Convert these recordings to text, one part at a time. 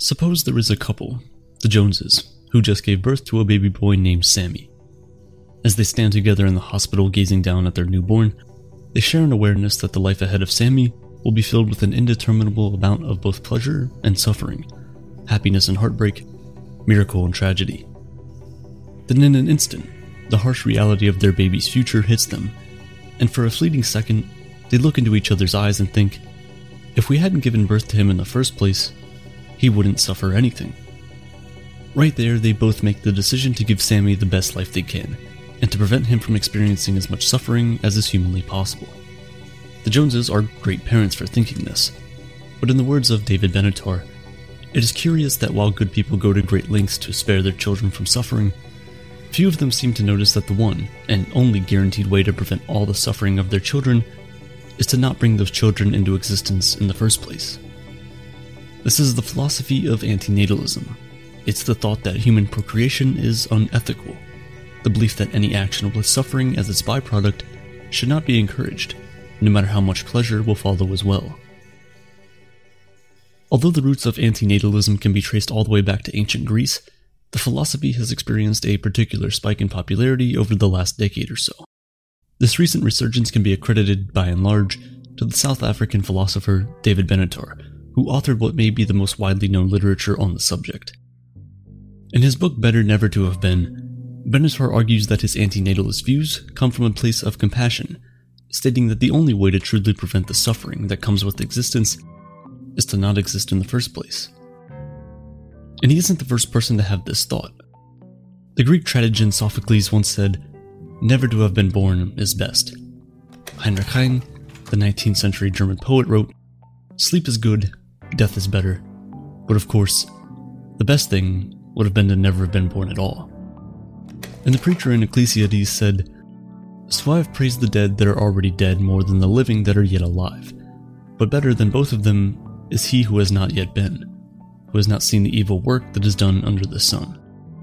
Suppose there is a couple, the Joneses, who just gave birth to a baby boy named Sammy. As they stand together in the hospital gazing down at their newborn, they share an awareness that the life ahead of Sammy will be filled with an indeterminable amount of both pleasure and suffering, happiness and heartbreak, miracle and tragedy. Then in an instant, the harsh reality of their baby's future hits them, and for a fleeting second, they look into each other's eyes and think, if we hadn't given birth to him in the first place, he wouldn't suffer anything. Right there, they both make the decision to give Sammy the best life they can, and to prevent him from experiencing as much suffering as is humanly possible. The Joneses are great parents for thinking this, but in the words of David Benatar, it is curious that while good people go to great lengths to spare their children from suffering, few of them seem to notice that the one and only guaranteed way to prevent all the suffering of their children is to not bring those children into existence in the first place. This is the philosophy of antinatalism. It's the thought that human procreation is unethical, the belief that any action with suffering as its byproduct should not be encouraged, no matter how much pleasure will follow as well. Although the roots of antinatalism can be traced all the way back to ancient Greece, the philosophy has experienced a particular spike in popularity over the last decade or so. This recent resurgence can be accredited, by and large, to the South African philosopher David Benatar, who authored what may be the most widely known literature on the subject. In his book Better Never to Have Been, Benatar argues that his antinatalist views come from a place of compassion, stating that the only way to truly prevent the suffering that comes with existence is to not exist in the first place. And he isn't the first person to have this thought. The Greek tragedian Sophocles once said, "Never to have been born is best." Heinrich Heine, the 19th century German poet, wrote, "Sleep is good, death is better, but of course, the best thing would have been to never have been born at all." And the preacher in Ecclesiastes said, "So I have praised the dead that are already dead more than the living that are yet alive. But better than both of them is he who has not yet been, who has not seen the evil work that is done under the sun."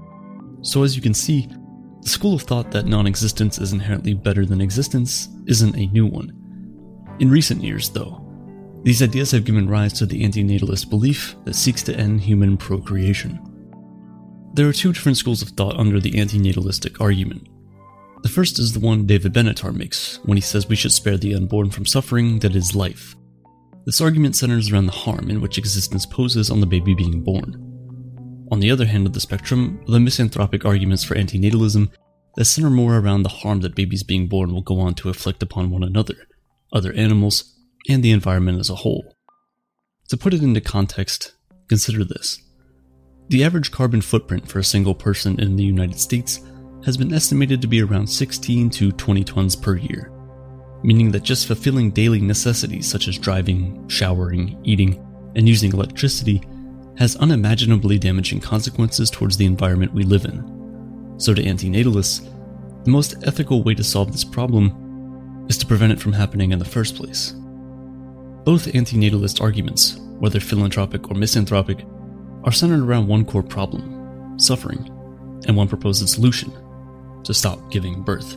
So as you can see, the school of thought that non-existence is inherently better than existence isn't a new one. In recent years, though, these ideas have given rise to the antinatalist belief that seeks to end human procreation. There are two different schools of thought under the antinatalistic argument. The first is the one David Benatar makes when he says we should spare the unborn from suffering that is life. This argument centers around the harm in which existence poses on the baby being born. On the other hand of the spectrum are the misanthropic arguments for antinatalism that center more around the harm that babies being born will go on to inflict upon one another, other animals, and the environment as a whole. To put it into context, consider this. The average carbon footprint for a single person in the United States has been estimated to be around 16 to 20 tons per year, meaning that just fulfilling daily necessities such as driving, showering, eating, and using electricity has unimaginably damaging consequences towards the environment we live in. So to antinatalists, the most ethical way to solve this problem is to prevent it from happening in the first place. Both antinatalist arguments, whether philanthropic or misanthropic, are centered around one core problem, suffering, and one proposed solution, to stop giving birth.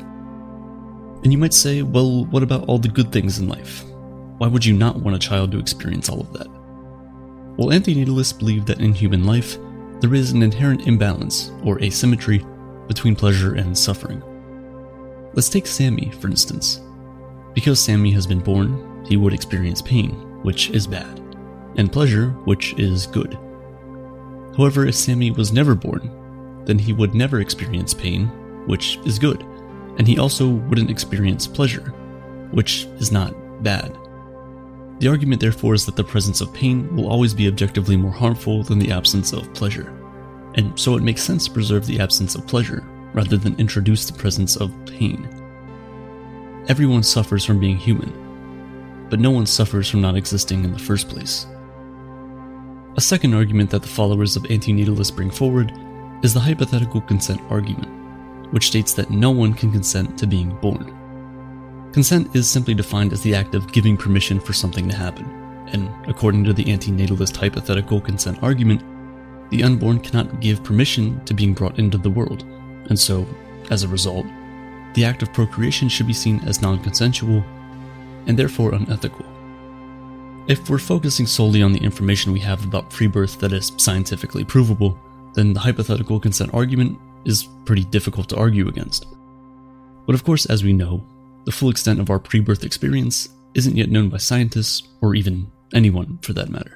And you might say, well, what about all the good things in life? Why would you not want a child to experience all of that? Well, antinatalists believe that in human life, there is an inherent imbalance, or asymmetry, between pleasure and suffering. Let's take Sammy, for instance. Because Sammy has been born, he would experience pain, which is bad, and pleasure, which is good. However, if Sammy was never born, then he would never experience pain, which is good, and he also wouldn't experience pleasure, which is not bad. The argument therefore is that the presence of pain will always be objectively more harmful than the absence of pleasure, and so it makes sense to preserve the absence of pleasure rather than introduce the presence of pain. Everyone suffers from being human, but no one suffers from not existing in the first place. A second argument that the followers of antinatalists bring forward is the hypothetical consent argument, which states that no one can consent to being born. Consent is simply defined as the act of giving permission for something to happen, and according to the antinatalist hypothetical consent argument, the unborn cannot give permission to being brought into the world, and so, as a result, the act of procreation should be seen as non-consensual and therefore unethical. If we're focusing solely on the information we have about free birth that is scientifically provable, then the hypothetical consent argument is pretty difficult to argue against. But of course, as we know, the full extent of our pre-birth experience isn't yet known by scientists, or even anyone for that matter.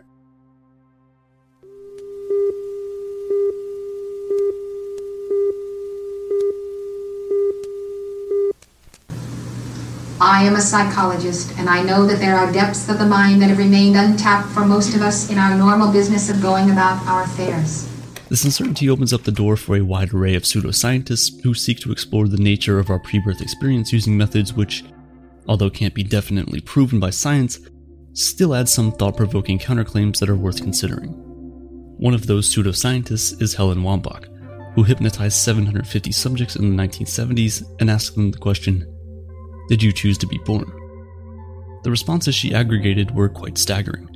I am a psychologist, and I know that there are depths of the mind that have remained untapped for most of us in our normal business of going about our affairs. This uncertainty opens up the door for a wide array of pseudoscientists who seek to explore the nature of our pre-birth experience using methods which, although can't be definitely proven by science, still add some thought-provoking counterclaims that are worth considering. One of those pseudoscientists is Helen Wambach, who hypnotized 750 subjects in the 1970s and asked them the question, "Did you choose to be born?" The responses she aggregated were quite staggering.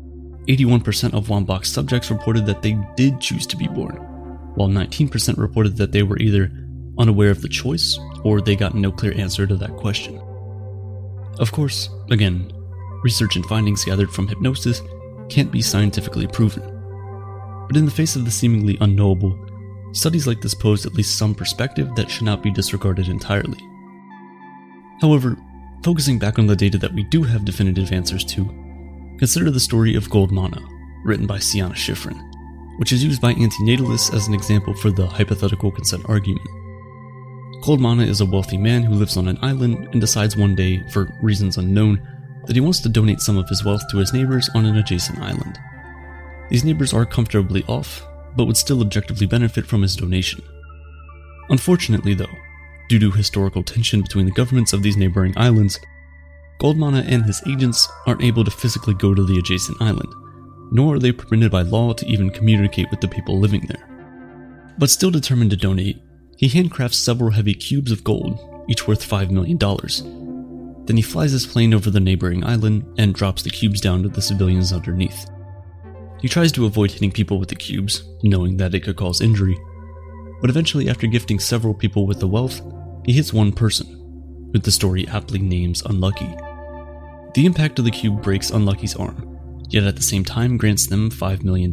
81% of Wambach's subjects reported that they did choose to be born, while 19% reported that they were either unaware of the choice or they got no clear answer to that question. Of course, again, research and findings gathered from hypnosis can't be scientifically proven. But in the face of the seemingly unknowable, studies like this pose at least some perspective that should not be disregarded entirely. However, focusing back on the data that we do have definitive answers to, consider the story of Gold Mana, written by Sienna Shiffrin, which is used by antinatalists as an example for the hypothetical consent argument. Gold Mana is a wealthy man who lives on an island and decides one day, for reasons unknown, that he wants to donate some of his wealth to his neighbors on an adjacent island. These neighbors are comfortably off, but would still objectively benefit from his donation. Unfortunately though, due to historical tension between the governments of these neighboring islands, Gold Mana and his agents aren't able to physically go to the adjacent island, nor are they permitted by law to even communicate with the people living there. But still determined to donate, he handcrafts several heavy cubes of gold, each worth $5 million. Then he flies his plane over the neighboring island and drops the cubes down to the civilians underneath. He tries to avoid hitting people with the cubes, knowing that it could cause injury, but eventually after gifting several people with the wealth, he hits one person, who the story aptly names Unlucky. The impact of the cube breaks Unlucky's arm, yet at the same time grants them $5 million.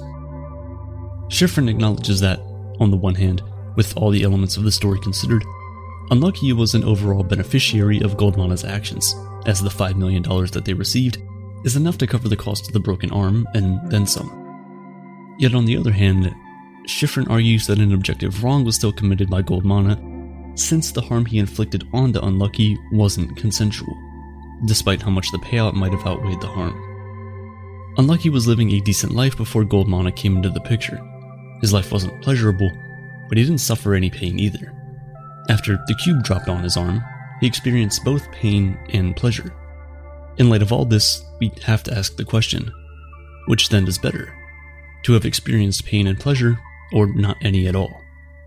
Shiffrin acknowledges that, on the one hand, with all the elements of the story considered, Unlucky was an overall beneficiary of Gold Mana's actions, as the $5 million that they received is enough to cover the cost of the broken arm and then some. Yet on the other hand, Shiffrin argues that an objective wrong was still committed by Gold Mana, since the harm he inflicted onto Unlucky wasn't consensual, despite how much the payout might have outweighed the harm. Unlucky was living a decent life before Gold Mana came into the picture. His life wasn't pleasurable, but he didn't suffer any pain either. After the cube dropped on his arm, he experienced both pain and pleasure. In light of all this, we have to ask the question, which then is better? To have experienced pain and pleasure, or not any at all?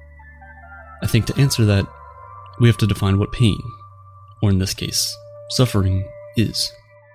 I think to answer that, we have to define what pain, or in this case, suffering, is.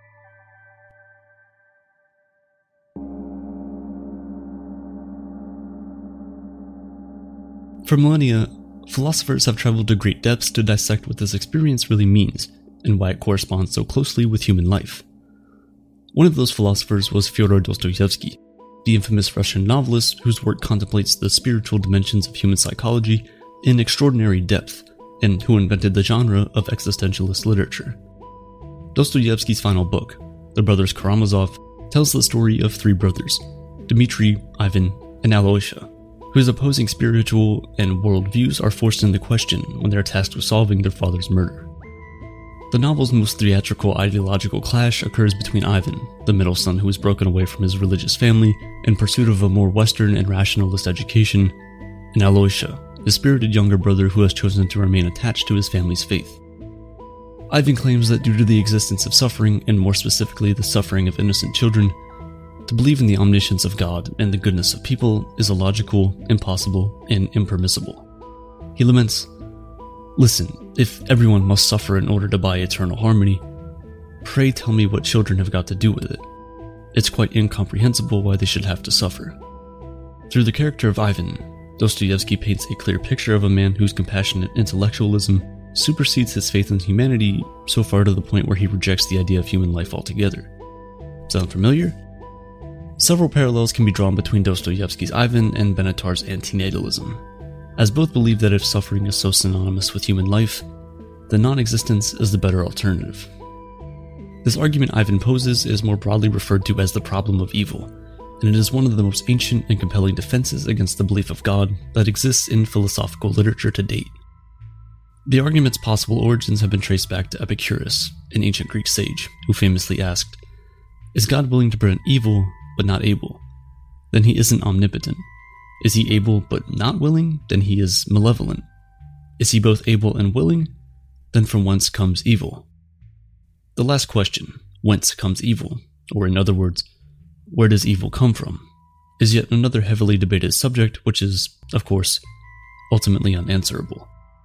For millennia, philosophers have traveled to great depths to dissect what this experience really means, and why it corresponds so closely with human life. One of those philosophers was Fyodor Dostoevsky, the infamous Russian novelist whose work contemplates the spiritual dimensions of human psychology in extraordinary depth, and who invented the genre of existentialist literature. Dostoevsky's final book, The Brothers Karamazov, tells the story of three brothers, Dmitri, Ivan, and Alyosha, whose opposing spiritual and world views are forced into question when they are tasked with solving their father's murder. The novel's most theatrical ideological clash occurs between Ivan, the middle son who is broken away from his religious family in pursuit of a more Western and rationalist education, and Alyosha, the spirited younger brother who has chosen to remain attached to his family's faith. Ivan claims that due to the existence of suffering, and more specifically the suffering of innocent children, to believe in the omniscience of God and the goodness of people is illogical, impossible, and impermissible. He laments, "Listen, if everyone must suffer in order to buy eternal harmony, pray tell me what children have got to do with it. It's quite incomprehensible why they should have to suffer." Through the character of Ivan, Dostoevsky paints a clear picture of a man whose compassionate intellectualism supersedes his faith in humanity so far to the point where he rejects the idea of human life altogether. Sound familiar? Several parallels can be drawn between Dostoevsky's Ivan and Benatar's antinatalism, as both believe that if suffering is so synonymous with human life, then non-existence is the better alternative. This argument Ivan poses is more broadly referred to as the problem of evil, and it is one of the most ancient and compelling defenses against the belief of God that exists in philosophical literature to date. The argument's possible origins have been traced back to Epicurus, an ancient Greek sage, who famously asked, "Is God willing to prevent evil, but not able? Then he isn't omnipotent. Is he able but not willing? Then he is malevolent. Is he both able and willing? Then from whence comes evil?" The last question, whence comes evil, or in other words, where does evil come from, is yet another heavily debated subject which is, of course, ultimately unanswerable.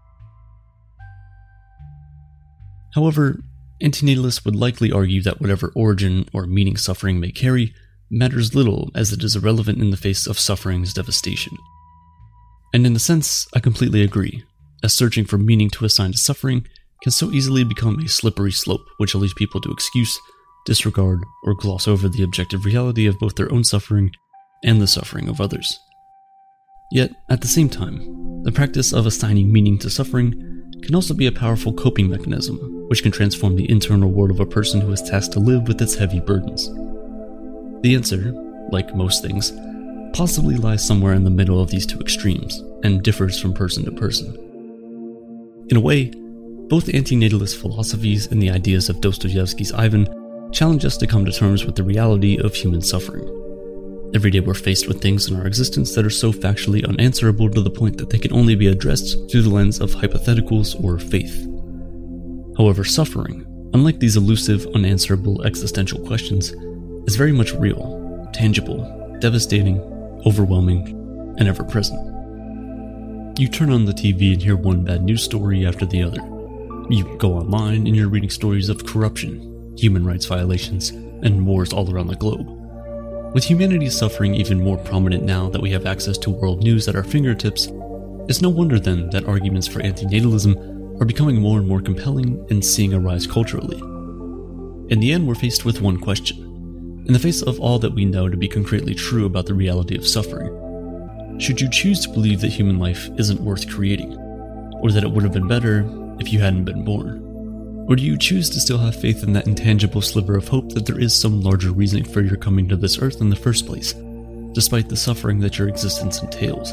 However, antinatalists would likely argue that whatever origin or meaning suffering may carry matters little, as it is irrelevant in the face of suffering's devastation. And in a sense, I completely agree, as searching for meaning to assign to suffering can so easily become a slippery slope which leads people to excuse, disregard, or gloss over the objective reality of both their own suffering and the suffering of others. Yet, at the same time, the practice of assigning meaning to suffering can also be a powerful coping mechanism, which can transform the internal world of a person who is tasked to live with its heavy burdens. The answer, like most things, possibly lies somewhere in the middle of these two extremes, and differs from person to person. In a way, both antinatalist philosophies and the ideas of Dostoevsky's Ivan challenge us to come to terms with the reality of human suffering. Every day we're faced with things in our existence that are so factually unanswerable to the point that they can only be addressed through the lens of hypotheticals or faith. However, suffering, unlike these elusive, unanswerable existential questions, is very much real, tangible, devastating, overwhelming, and ever-present. You turn on the TV and hear one bad news story after the other. You go online and you're reading stories of corruption, human rights violations, and wars all around the globe. With humanity's suffering even more prominent now that we have access to world news at our fingertips, it's no wonder then that arguments for antinatalism are becoming more and more compelling and seeing a rise culturally. In the end, we're faced with one question. In the face of all that we know to be concretely true about the reality of suffering, should you choose to believe that human life isn't worth creating, or that it would have been better if you hadn't been born? Or do you choose to still have faith in that intangible sliver of hope that there is some larger reason for your coming to this earth in the first place, despite the suffering that your existence entails?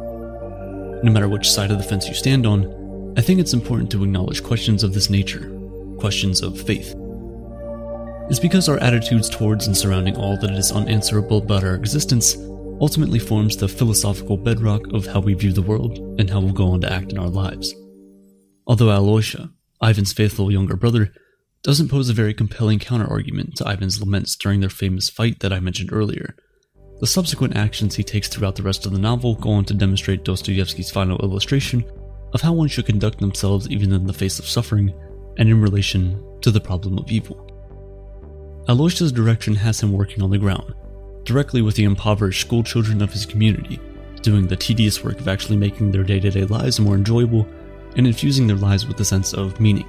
No matter which side of the fence you stand on, I think it's important to acknowledge questions of this nature, questions of faith. It's because our attitudes towards and surrounding all that is unanswerable about our existence ultimately forms the philosophical bedrock of how we view the world and how we'll go on to act in our lives. Although Alyosha, Ivan's faithful younger brother, doesn't pose a very compelling counter-argument to Ivan's laments during their famous fight that I mentioned earlier, the subsequent actions he takes throughout the rest of the novel go on to demonstrate Dostoevsky's final illustration of how one should conduct themselves even in the face of suffering and in relation to the problem of evil. Alyosha's direction has him working on the ground, directly with the impoverished schoolchildren of his community, doing the tedious work of actually making their day-to-day lives more enjoyable and infusing their lives with a sense of meaning.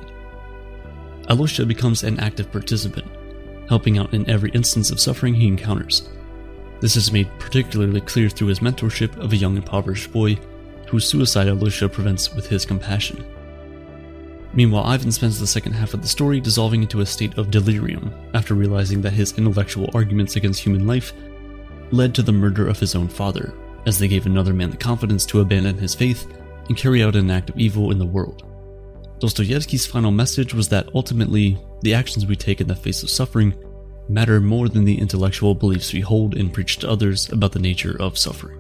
Alyosha becomes an active participant, helping out in every instance of suffering he encounters. This is made particularly clear through his mentorship of a young impoverished boy, whose suicide Alyosha prevents with his compassion. Meanwhile, Ivan spends the second half of the story dissolving into a state of delirium after realizing that his intellectual arguments against human life led to the murder of his own father, as they gave another man the confidence to abandon his faith and carry out an act of evil in the world. Dostoevsky's final message was that ultimately, the actions we take in the face of suffering matter more than the intellectual beliefs we hold and preach to others about the nature of suffering.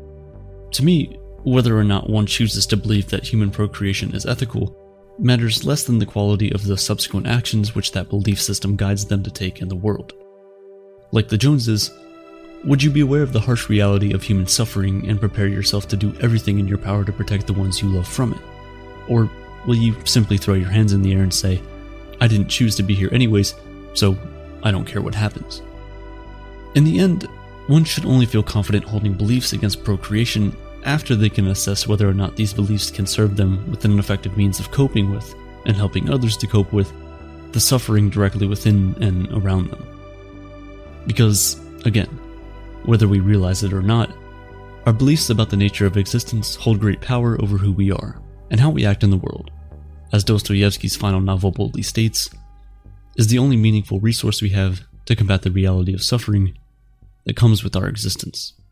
To me, whether or not one chooses to believe that human procreation is ethical matters less than the quality of the subsequent actions which that belief system guides them to take in the world. Like the Joneses, would you be aware of the harsh reality of human suffering and prepare yourself to do everything in your power to protect the ones you love from it? Or will you simply throw your hands in the air and say, I didn't choose to be here anyways, so I don't care what happens? In the end, one should only feel confident holding beliefs against procreation after they can assess whether or not these beliefs can serve them with an effective means of coping with, and helping others to cope with, the suffering directly within and around them. Because, again, whether we realize it or not, our beliefs about the nature of existence hold great power over who we are and how we act in the world. As Dostoevsky's final novel boldly states, is the only meaningful resource we have to combat the reality of suffering that comes with our existence.